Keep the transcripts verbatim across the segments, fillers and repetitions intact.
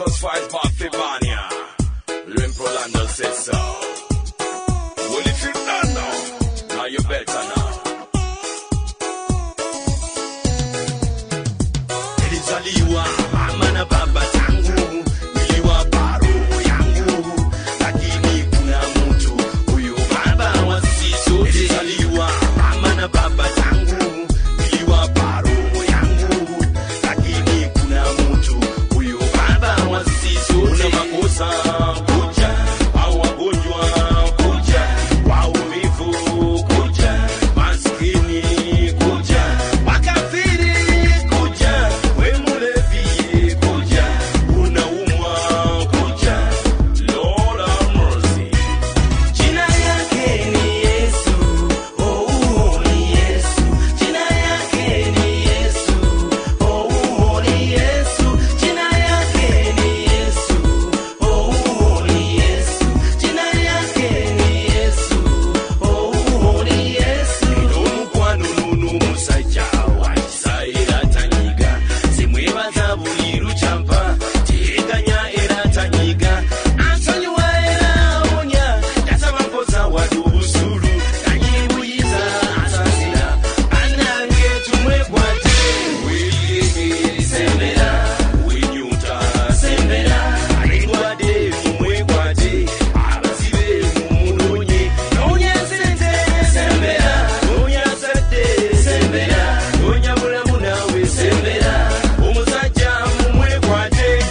Marcus fight back Fibania. Limpo Lando said so. Well, if you don't know, now you better know. Elizaliwa, mama na baba tangu, niliwa baro yangu, lakini kuna mtu, huyu baba wa sisi sote. Elizaliwa, mama na baba tangu, niliwa baro yangu, lakini kuna mtu, huyu baba wa sisi sote. Una makosa kuja, au wagonjwa kuja, waumivu kuja, maskini kuja, wakafiri kuja, we mulevi kuja, unaumwa kuja. Lord have mercy. Jina yake ni Yesu, oh ni Yesu. Jina yake ni Yesu, oh ni Yesu. Jina yake ni Yesu, oh ni Yesu. Jina yake ni Yesu, oh ni Yesu. Ndomu kwa nunu musajja wakisaira tanyiga, simwebaza buli luchampa, teganya era tanyiga, ansonyiwa era awonya, yasaba mpoza wadu busulu, nanyibuyiza asasira, anange tumwekwate. Weyege sembera, wenyuta sembera, alindwade mumwekwate, abazibe mumunonye, nonya sente sembera, nonya sade sembera, nonya bulamu nawe sembera, omusajja mumwekwate.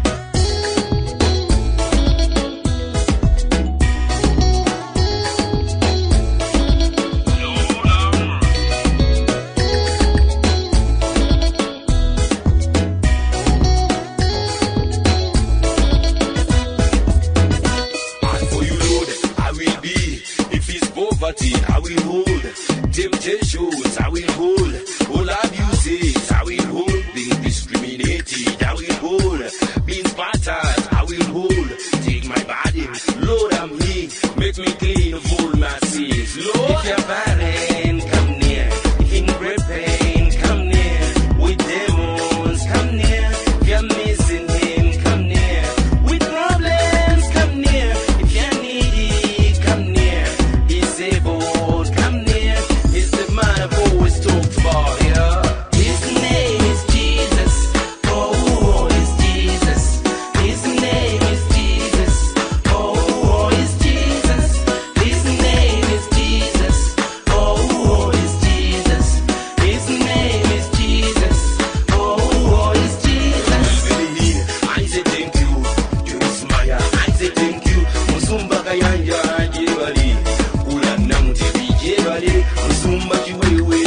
And for you, Lord, I will be. If it's poverty, I will hold. Temptations, I will hold. All abuses, I will hold. Being discriminated, I will hold. Being battered, I will hold. Take my body, Lord, I'm here. Make me clean of all my sins. Lord, if you're barren, come near. If in great pain, come near. With demons, come near. If you're missing him, come near. With problems, come near. If you're needy, come near. Disabled, come near. He's the man I've always talked about, yeah. His name is Jesus. Oh, it's Jesus. His name is Jesus. Oh, it's Jesus. His name is Jesus. Oh, it's Jesus. His name is Jesus. Oh, it's Jesus. I say thank you. You smile. I say thank you. Musumba kayanja jebali. Ula namu tebi jebali. Musumba chiwewe.